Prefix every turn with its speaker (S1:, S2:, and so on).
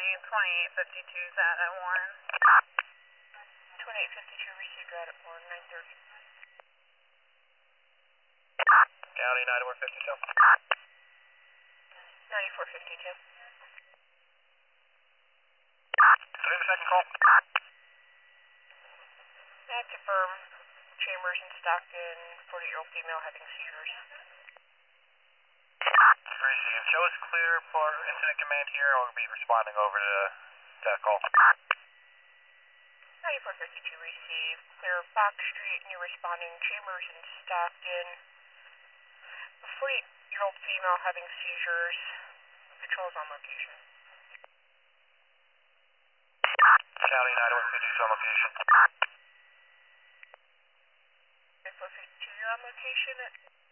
S1: County, 2852's out at 1.
S2: 2852 received out at 1, 930.
S3: County, 9152.
S2: 9452.
S3: 32nd call.
S2: Active firm, Chambers in Stockton, 40-year-old female having seizures.
S3: Received. Show is clear for incident command here. We'll be responding over to that call.
S2: 9452 received. Clear Fox Street, and you're responding Chambers in Stockton. A 40-year-old female having seizures. Patrol's on location.
S3: County, 9152's on location.
S2: 9452, you're on location.